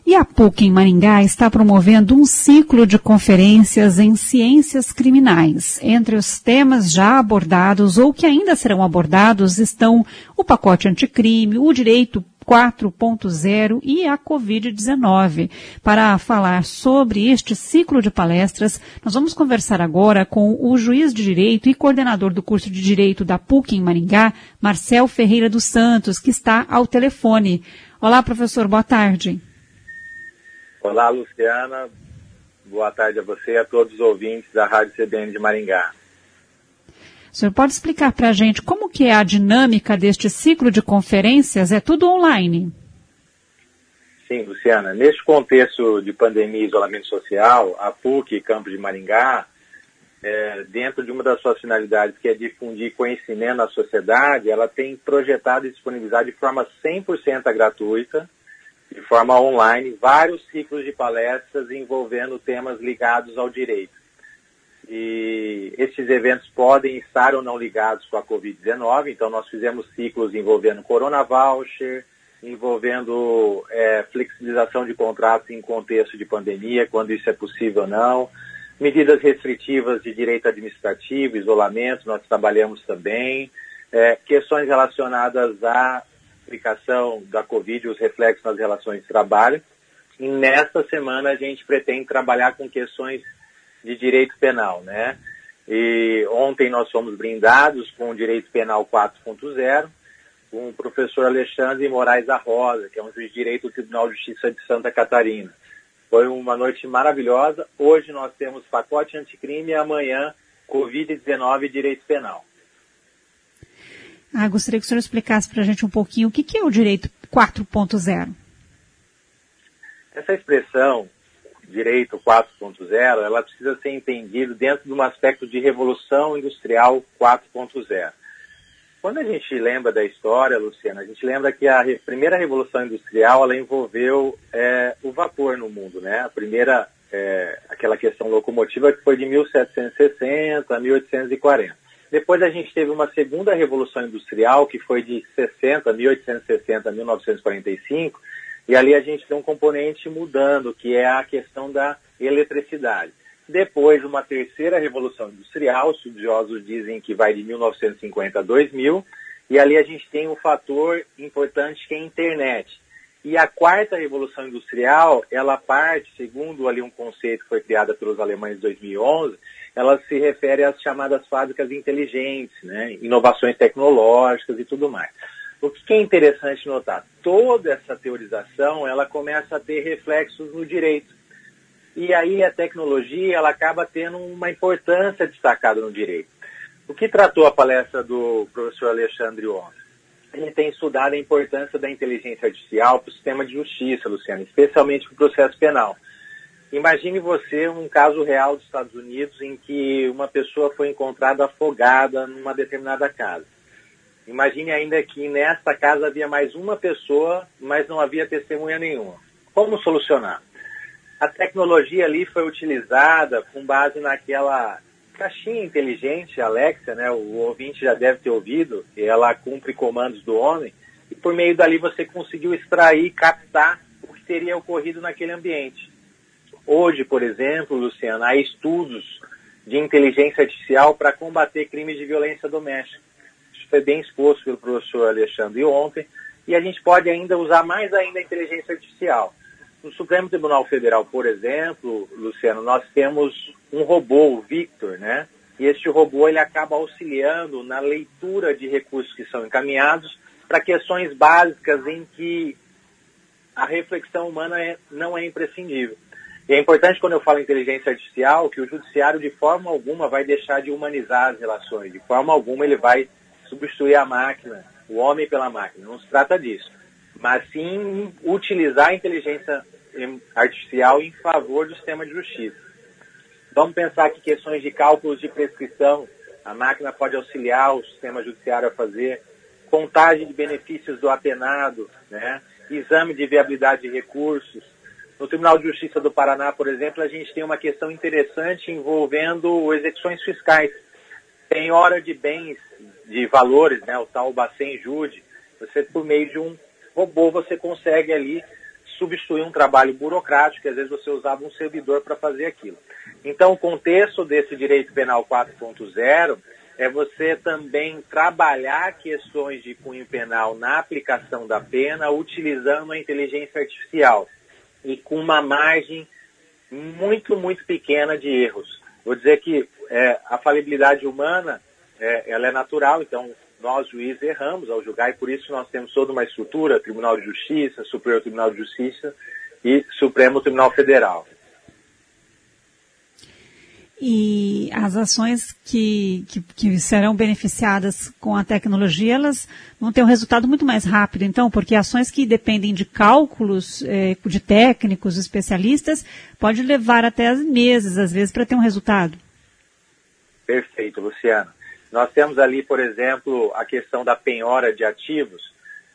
E a PUC em Maringá está promovendo um ciclo de conferências em ciências criminais. Entre os temas já abordados ou que ainda serão abordados estão o pacote anticrime, o direito 4.0 e a Covid-19. Para falar sobre este ciclo de palestras, nós vamos conversar agora com o juiz de Direito e coordenador do curso de Direito da PUC em Maringá, Marcel Ferreira dos Santos, que está ao telefone. Olá, professor, boa tarde. Olá, Luciana. Boa tarde a você e a todos os ouvintes da Rádio CBN de Maringá. O senhor pode explicar para a gente como que é a dinâmica deste ciclo de conferências? É tudo online? Sim, Luciana. Neste contexto de pandemia e isolamento social, a PUC Campus de Maringá, dentro de uma das suas finalidades, que é difundir conhecimento na sociedade, ela tem projetado e disponibilizado de forma 100% gratuita, de forma online, vários ciclos de palestras envolvendo temas ligados ao direito. E esses eventos podem estar ou não ligados com a Covid-19, então nós fizemos ciclos envolvendo Corona Voucher, envolvendo flexibilização de contratos em contexto de pandemia, quando isso é possível ou não, medidas restritivas de direito administrativo, isolamento, nós trabalhamos também, questões relacionadas à aplicação da Covid, os reflexos nas relações de trabalho. E nesta semana a gente pretende trabalhar com questões de direito penal, né? E ontem nós fomos brindados com o direito penal 4.0, com o professor Alexandre Moraes da Rosa, que é um juiz de direito do Tribunal de Justiça de Santa Catarina. Foi uma noite maravilhosa. Hoje nós temos pacote anticrime e amanhã Covid-19 e direito penal. Gostaria que o senhor explicasse para a gente um pouquinho o que é o direito 4.0. Essa expressão, direito 4.0, ela precisa ser entendida dentro de um aspecto de revolução industrial 4.0. Quando a gente lembra da história, Luciana, a gente lembra que a primeira revolução industrial, ela envolveu o vapor no mundo, né? A primeira, aquela questão locomotiva que foi de 1760 a 1840. Depois a gente teve uma segunda revolução industrial, que foi de 1860 a 1945, e ali a gente tem um componente mudando, que é a questão da eletricidade. Depois, uma terceira revolução industrial, estudiosos dizem que vai de 1950 a 2000, e ali a gente tem um fator importante que é a internet. E a quarta revolução industrial, ela parte, segundo ali um conceito que foi criado pelos alemães em 2011, ela se refere às chamadas fábricas inteligentes, né? Inovações tecnológicas e tudo mais. O que é interessante notar? Toda essa teorização, ela começa a ter reflexos no direito. E aí a tecnologia, ela acaba tendo uma importância destacada no direito. O que tratou a palestra do professor Alexandre ontem? Ele tem estudado a importância da inteligência artificial para o sistema de justiça, Luciano, especialmente para o processo penal. Imagine você um caso real dos Estados Unidos em que uma pessoa foi encontrada afogada numa determinada casa. Imagine ainda que nesta casa havia mais uma pessoa, mas não havia testemunha nenhuma. Como solucionar? A tecnologia ali foi utilizada com base naquela caixinha inteligente, Alexa, né? O ouvinte já deve ter ouvido, ela cumpre comandos do homem, e por meio dali você conseguiu extrair, captar o que teria ocorrido naquele ambiente. Hoje, por exemplo, Luciana, há estudos de inteligência artificial para combater crimes de violência doméstica. Isso foi bem exposto pelo professor Alexandre ontem, e a gente pode ainda usar mais ainda a inteligência artificial. No Supremo Tribunal Federal, por exemplo, Luciano, nós temos um robô, o Victor, né? E este robô, ele acaba auxiliando na leitura de recursos que são encaminhados para questões básicas em que a reflexão humana não é imprescindível. E é importante, quando eu falo inteligência artificial, que o judiciário de forma alguma vai deixar de humanizar as relações, de forma alguma ele vai substituir a máquina, o homem pela máquina. Não se trata disso, mas sim utilizar a inteligência artificial em favor do sistema de justiça. Vamos pensar que questões de cálculos de prescrição, a máquina pode auxiliar o sistema judiciário a fazer, contagem de benefícios do apenado, né? Exame de viabilidade de recursos. No Tribunal de Justiça do Paraná, por exemplo, a gente tem uma questão interessante envolvendo execuções fiscais. Tem hora de bens, de valores, né, o tal Bacen Jude, você, por meio de um robô, você consegue ali substituir um trabalho burocrático, que às vezes você usava um servidor para fazer aquilo. Então, o contexto desse direito penal 4.0 é você também trabalhar questões de cunho penal na aplicação da pena, utilizando a inteligência artificial e com uma margem muito, muito pequena de erros. Vou dizer que a falibilidade humana, ela é natural, então nós, juízes, erramos ao julgar, e por isso nós temos toda uma estrutura, Tribunal de Justiça, Superior Tribunal de Justiça e Supremo Tribunal Federal. E as ações que serão beneficiadas com a tecnologia, elas vão ter um resultado muito mais rápido, então, porque ações que dependem de cálculos de técnicos, especialistas, pode levar até meses, às vezes, para ter um resultado. Perfeito, Luciana. Nós temos ali, por exemplo, a questão da penhora de ativos.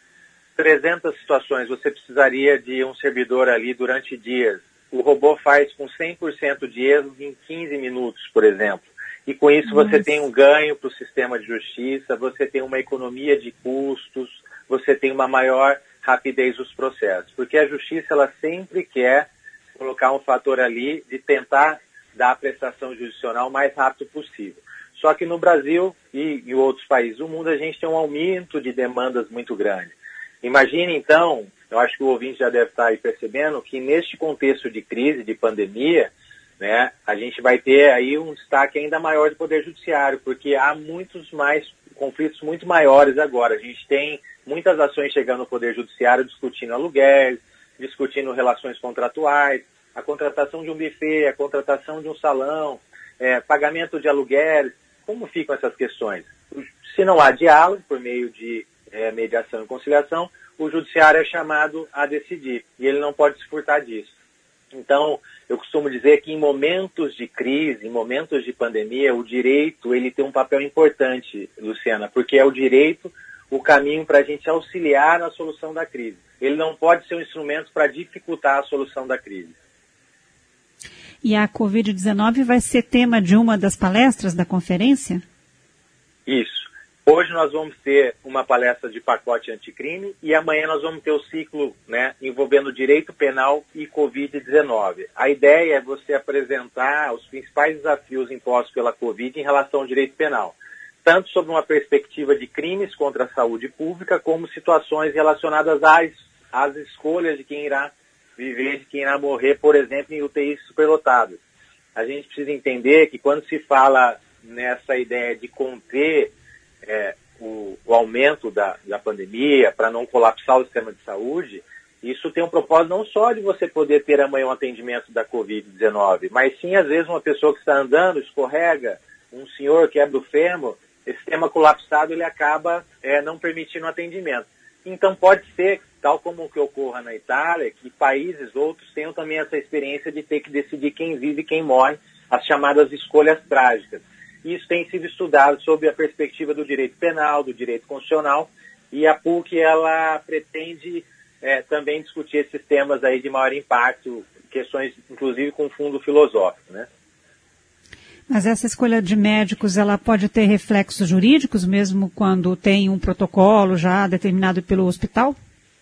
300 situações, você precisaria de um servidor ali durante dias. O robô faz com 100% de erros em 15 minutos, por exemplo. E com isso você tem um ganho para o sistema de justiça, você tem uma economia de custos, você tem uma maior rapidez dos processos. Porque a justiça, ela sempre quer colocar um fator ali de tentar dar a prestação judicial o mais rápido possível. Só que no Brasil e em outros países do mundo, a gente tem um aumento de demandas muito grande. Imagine, então, eu acho que o ouvinte já deve estar aí percebendo que neste contexto de crise, de pandemia, né, a gente vai ter aí um destaque ainda maior do Poder Judiciário, porque há muitos mais conflitos muito maiores agora. A gente tem muitas ações chegando no Poder Judiciário discutindo aluguéis, discutindo relações contratuais, a contratação de um buffet, a contratação de um salão, pagamento de aluguéis. Como ficam essas questões? Se não há diálogo por meio de mediação e conciliação, o judiciário é chamado a decidir e ele não pode se furtar disso. Então, eu costumo dizer que em momentos de crise, em momentos de pandemia, o direito ele tem um papel importante, Luciana, porque é o direito o caminho para a gente auxiliar na solução da crise. Ele não pode ser um instrumento para dificultar a solução da crise. E a Covid-19 vai ser tema de uma das palestras da conferência? Isso. Hoje nós vamos ter uma palestra de pacote anticrime e amanhã nós vamos ter o ciclo, né, envolvendo direito penal e Covid-19. A ideia é você apresentar os principais desafios impostos pela Covid em relação ao direito penal, tanto sob uma perspectiva de crimes contra a saúde pública, como situações relacionadas às escolhas de quem irá viver, de quem irá morrer, por exemplo, em UTIs superlotadas. A gente precisa entender que quando se fala nessa ideia de conter o aumento da pandemia, para não colapsar o sistema de saúde, isso tem um propósito não só de você poder ter amanhã um atendimento da Covid-19, mas sim, às vezes, uma pessoa que está andando, escorrega, um senhor quebra o fêmur, esse sistema colapsado, ele acaba não permitindo o atendimento. Então, pode ser, tal como o que ocorra na Itália, que países outros tenham também essa experiência de ter que decidir quem vive e quem morre, as chamadas escolhas trágicas. Isso tem sido estudado sob a perspectiva do direito penal, do direito constitucional, e a PUC ela pretende também discutir esses temas aí de maior impacto, questões inclusive com fundo filosófico, né? Mas essa escolha de médicos, ela pode ter reflexos jurídicos mesmo quando tem um protocolo já determinado pelo hospital?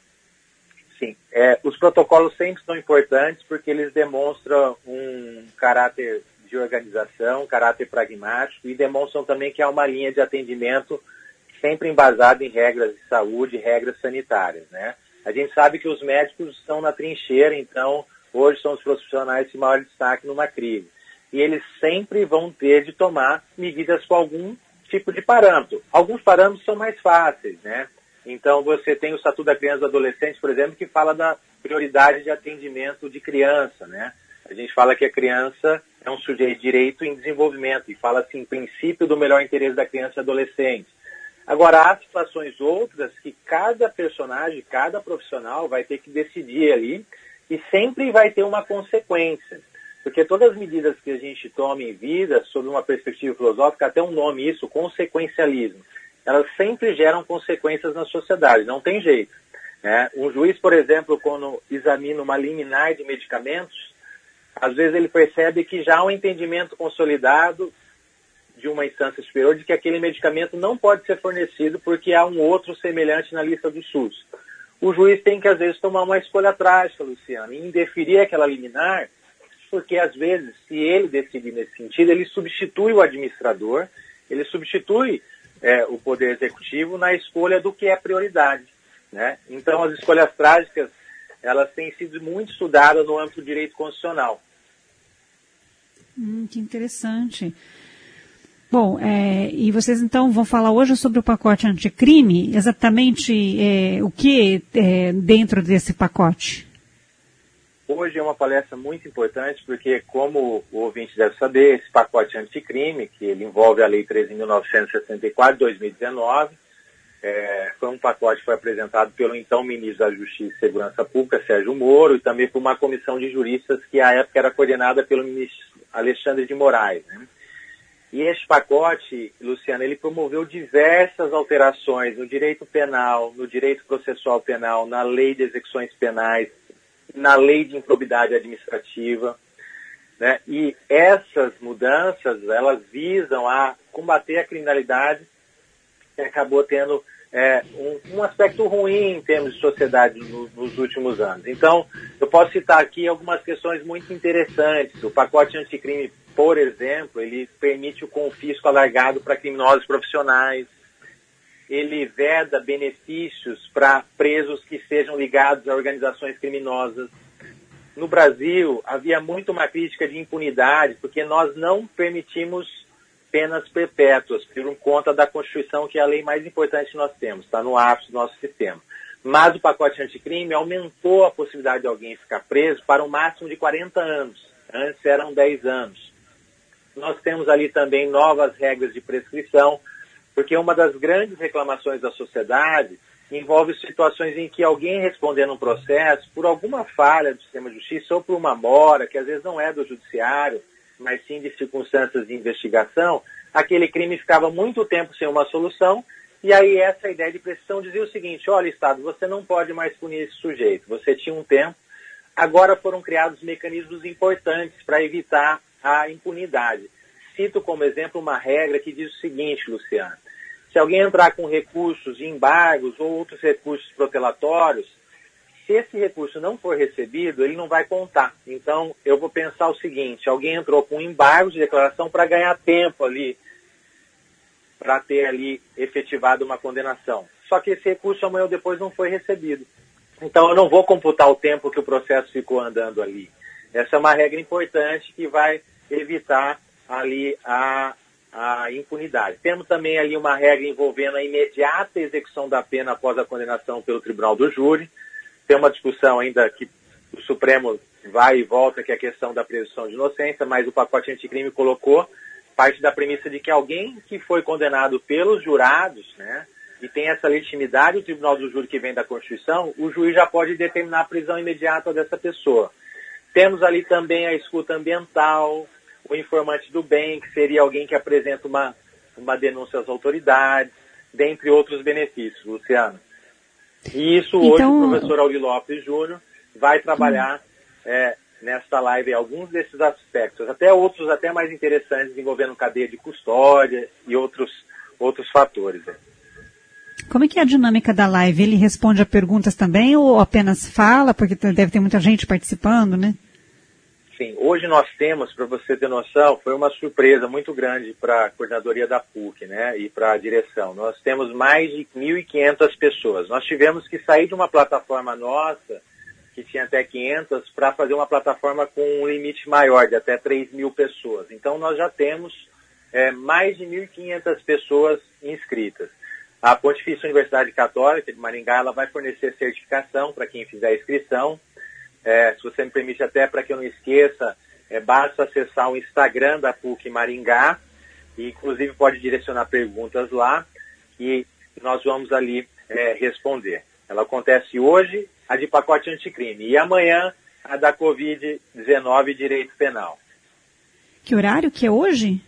Sim, os protocolos sempre são importantes porque eles demonstram um caráter de organização, caráter pragmático, e demonstram também que há uma linha de atendimento sempre embasada em regras de saúde, regras sanitárias, né? A gente sabe que os médicos estão na trincheira, então hoje são os profissionais de maior destaque numa crise. E eles sempre vão ter de tomar medidas com algum tipo de parâmetro. Alguns parâmetros são mais fáceis, né? Então você tem o Estatuto da Criança e do Adolescente, por exemplo, que fala da prioridade de atendimento de criança, né? A gente fala que a criança é um sujeito de direito em desenvolvimento e fala assim, princípio do melhor interesse da criança e adolescente. Agora, há situações outras que cada personagem, cada profissional vai ter que decidir ali e sempre vai ter uma consequência. Porque todas as medidas que a gente toma em vida, sob uma perspectiva filosófica, até um nome isso, consequencialismo, elas sempre geram consequências na sociedade, não tem jeito, né? Um juiz, por exemplo, quando examina uma liminar de medicamentos, às vezes ele percebe que já há um entendimento consolidado de uma instância superior de que aquele medicamento não pode ser fornecido porque há um outro semelhante na lista do SUS. o juiz tem que, às vezes, tomar uma escolha trágica, Luciano, e indeferir aquela liminar, porque, às vezes, se ele decidir nesse sentido, ele substitui o administrador, ele substitui o Poder Executivo na escolha do que é prioridade, né? Então, as escolhas trágicas, elas têm sido muito estudadas no âmbito do direito constitucional. Que interessante. Bom, e vocês então vão falar hoje sobre o pacote anticrime, exatamente o que dentro desse pacote? Hoje é uma palestra muito importante porque, como o ouvinte deve saber, esse pacote anticrime, que ele envolve a Lei 13.964 de 2019, foi um pacote que foi apresentado pelo então ministro da Justiça e Segurança Pública, Sérgio Moro, e também por uma comissão de juristas que à época era coordenada pelo ministro Alexandre de Moraes, né? E este pacote, Luciano, ele promoveu diversas alterações no direito penal, no direito processual penal, na lei de execuções penais, na lei de improbidade administrativa, né? E essas mudanças, elas visam a combater a criminalidade que acabou tendo um aspecto ruim em termos de sociedade nos últimos anos. Então, eu posso citar aqui algumas questões muito interessantes. O pacote anticrime, por exemplo, ele permite o confisco alargado para criminosos profissionais, ele veda benefícios para presos que sejam ligados a organizações criminosas. No Brasil, havia muito uma crítica de impunidade, porque nós não permitimos penas perpétuas, por conta da Constituição, que é a lei mais importante que nós temos, está no ápice do nosso sistema. Mas o pacote anticrime aumentou a possibilidade de alguém ficar preso para um máximo de 40 anos. Antes eram 10 anos. Nós temos ali também novas regras de prescrição, porque uma das grandes reclamações da sociedade envolve situações em que alguém respondendo um processo por alguma falha do sistema de justiça ou por uma mora, que às vezes não é do judiciário, mas sim de circunstâncias de investigação, aquele crime ficava muito tempo sem uma solução, e aí essa ideia de prescrição dizia o seguinte: olha, Estado, você não pode mais punir esse sujeito, você tinha um tempo, agora foram criados mecanismos importantes para evitar a impunidade. Cito como exemplo uma regra que diz o seguinte, Luciano: se alguém entrar com recursos de embargos ou outros recursos protelatórios, se esse recurso não for recebido, ele não vai contar. Então, eu vou pensar o seguinte: alguém entrou com embargo de declaração para ganhar tempo ali, para ter ali efetivado uma condenação. Só que esse recurso amanhã ou depois não foi recebido. Então, eu não vou computar o tempo que o processo ficou andando ali. Essa é uma regra importante que vai evitar ali a impunidade. Temos também ali uma regra envolvendo a imediata execução da pena após a condenação pelo tribunal do júri. Tem uma discussão ainda que o Supremo vai e volta, que é a questão da presunção de inocência, mas o pacote anticrime colocou parte da premissa de que alguém que foi condenado pelos jurados, né, e tem essa legitimidade, o tribunal do júri que vem da Constituição, o juiz já pode determinar a prisão imediata dessa pessoa. Temos ali também a escuta ambiental, o informante do bem, que seria alguém que apresenta uma denúncia às autoridades, dentre outros benefícios, Luciano. E isso hoje o professor Auri Lopes Júnior vai trabalhar nesta live alguns desses aspectos, até outros até mais interessantes, envolvendo cadeia de custódia e outros fatores. Como é que é a dinâmica da live? Ele responde a perguntas também ou apenas fala, porque deve ter muita gente participando, né? Sim, hoje nós temos, para você ter noção, foi uma surpresa muito grande para a coordenadoria da PUC, né, e para a direção. Nós temos mais de 1.500 pessoas. Nós tivemos que sair de uma plataforma nossa, que tinha até 500, para fazer uma plataforma com um limite maior, de até 3.000 pessoas. Então nós já temos mais de 1.500 pessoas inscritas. A Pontifícia Universidade Católica de Maringá, ela vai fornecer certificação para quem fizer a inscrição. Se você me permite, até para que eu não esqueça, basta acessar o Instagram da PUC Maringá, e inclusive pode direcionar perguntas lá, e nós vamos ali responder. Ela acontece hoje, a de pacote anticrime, e amanhã a da Covid-19 direito penal. Que horário que é hoje?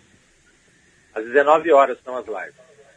Às 19 horas são as lives.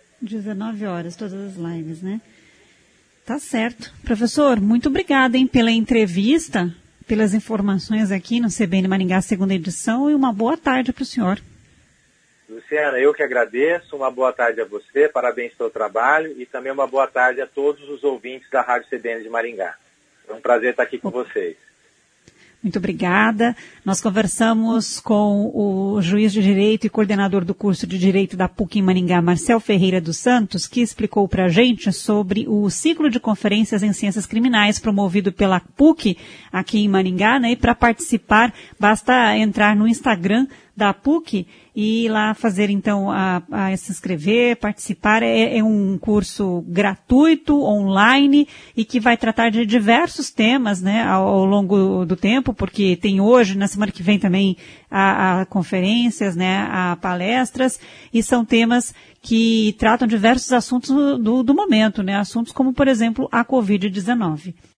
19 horas, todas as lives, né? Tá certo. Professor, muito obrigada, hein, pela entrevista, pelas informações aqui no CBN Maringá, segunda edição, e uma boa tarde para o senhor. Luciana, eu que agradeço, uma boa tarde a você, parabéns pelo trabalho e também uma boa tarde a todos os ouvintes da Rádio CBN de Maringá. É um prazer estar aqui com vocês. Muito obrigada. Nós conversamos com o juiz de Direito e coordenador do curso de Direito da PUC em Maringá, Marcel Ferreira dos Santos, que explicou para a gente sobre o ciclo de conferências em ciências criminais promovido pela PUC aqui em Maringá, né? E para participar, basta entrar no Instagram da PUC e ir lá fazer, então, a se inscrever, participar. É um curso gratuito, online, e que vai tratar de diversos temas, né, ao longo do tempo, porque tem hoje, na semana que vem também, a conferências, né, a palestras, e são temas que tratam diversos assuntos do momento, né, assuntos como, por exemplo, a Covid-19.